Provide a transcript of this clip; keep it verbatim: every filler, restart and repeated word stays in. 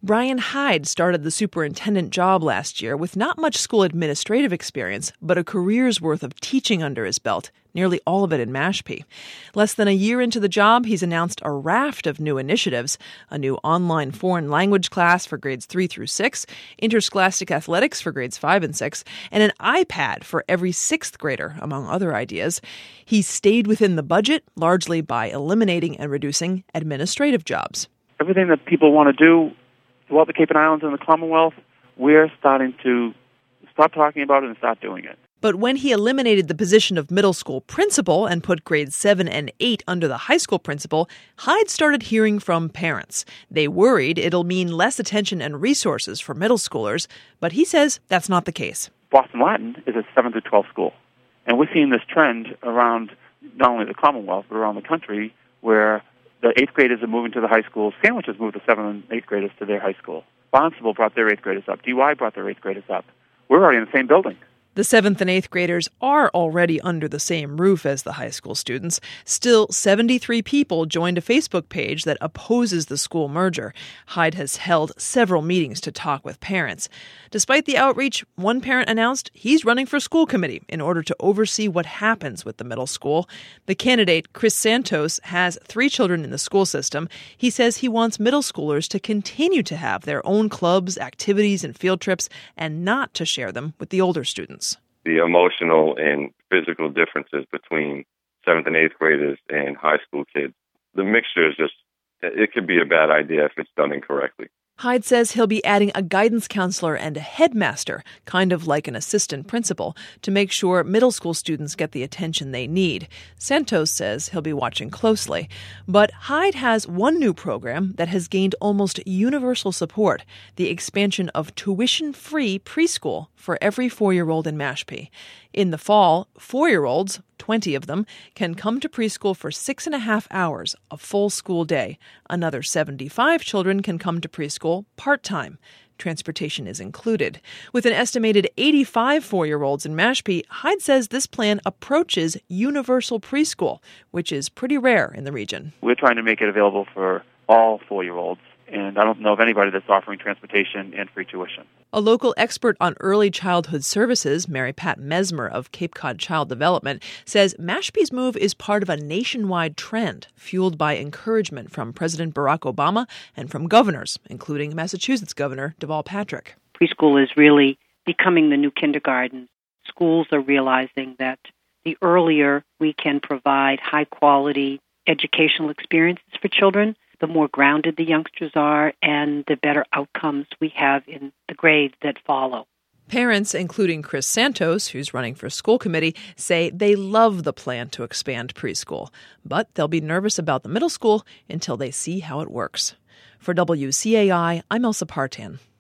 Brian Hyde started the superintendent job last year with not much school administrative experience, but a career's worth of teaching under his belt, nearly all of it in Mashpee. Less than a year into the job, he's announced a raft of new initiatives: a new online foreign language class for grades three through six, interscholastic athletics for grades five and six, and an iPad for every sixth grader, among other ideas. He's stayed within the budget, largely by eliminating and reducing administrative jobs. Everything that people want to do throughout the Cape and Islands and the Commonwealth, we're starting to stop talking about it and start doing it. But when he eliminated the position of middle school principal and put grades seven and eight under the high school principal, Hyde started hearing from parents. They worried it'll mean less attention and resources for middle schoolers, but he says that's not the case. Boston Latin is a seven through twelve school, and we're seeing this trend around not only the Commonwealth, but around the country, where the eighth graders are moving to the high school. Sandwich has moved the seventh and eighth graders to their high school. Barnstable brought their eighth graders up. D Y brought their eighth graders up. We're already in the same building. The seventh and eighth graders are already under the same roof as the high school students. Still, seventy-three people joined a Facebook page that opposes the school merger. Hyde has held several meetings to talk with parents. Despite the outreach, one parent announced he's running for school committee in order to oversee what happens with the middle school. The candidate, Chris Santos, has three children in the school system. He says he wants middle schoolers to continue to have their own clubs, activities, and field trips, and not to share them with the older students. The emotional and physical differences between seventh and eighth graders and high school kids, the mixture is just, it could be a bad idea if it's done incorrectly. Hyde says he'll be adding a guidance counselor and a headmaster, kind of like an assistant principal, to make sure middle school students get the attention they need. Santos says he'll be watching closely. But Hyde has one new program that has gained almost universal support: the expansion of tuition-free preschool for every four-year-old in Mashpee. In the fall, four-year-olds, twenty of them, can come to preschool for six and a half hours, a full school day. Another seventy-five children can come to preschool part-time. Transportation is included. With an estimated eighty-five four-year-olds in Mashpee, Hyde says this plan approaches universal preschool, which is pretty rare in the region. We're trying to make it available for all four-year-olds, and I don't know of anybody that's offering transportation and free tuition. A local expert on early childhood services, Mary Pat Mesmer of Cape Cod Child Development, says Mashpee's move is part of a nationwide trend fueled by encouragement from President Barack Obama and from governors, including Massachusetts Governor Deval Patrick. Preschool is really becoming the new kindergarten. Schools are realizing that the earlier we can provide high-quality educational experiences for children, the more grounded the youngsters are, and the better outcomes we have in the grades that follow. Parents, including Chris Santos, who's running for school committee, say they love the plan to expand preschool, but they'll be nervous about the middle school until they see how it works. For W C A I, I'm Elsa Partan.